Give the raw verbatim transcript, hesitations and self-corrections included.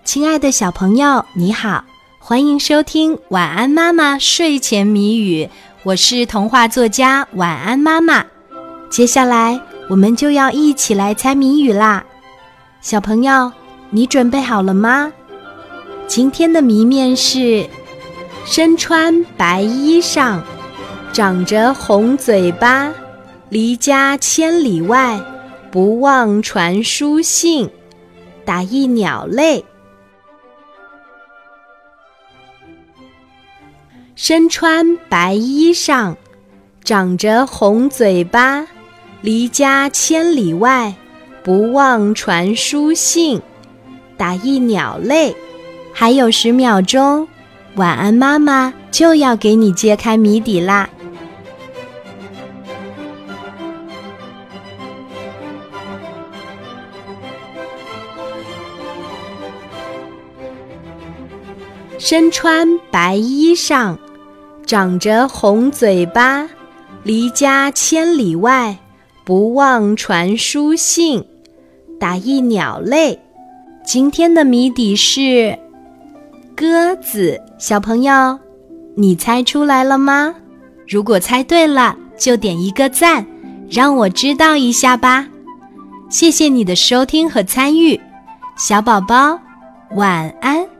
亲爱的小朋友，你好，欢迎收听晚安妈妈睡前谜语，我是童话作家晚安妈妈。接下来我们就要一起来猜谜语啦。小朋友，你准备好了吗？今天的谜面是：身穿白衣裳，长着红嘴巴，离家千里外，不忘传书信，打一鸟类。身穿白衣裳，长着红嘴巴，离家千里外，不忘传书信，打一鸟类。还有十秒钟，晚安妈妈就要给你揭开谜底啦。身穿白衣裳，长着红嘴巴，离家千里外，不忘传书信，打一鸟类。今天的谜底是鸽子。小朋友，你猜出来了吗？如果猜对了，就点一个赞，让我知道一下吧。谢谢你的收听和参与，小宝宝，晚安。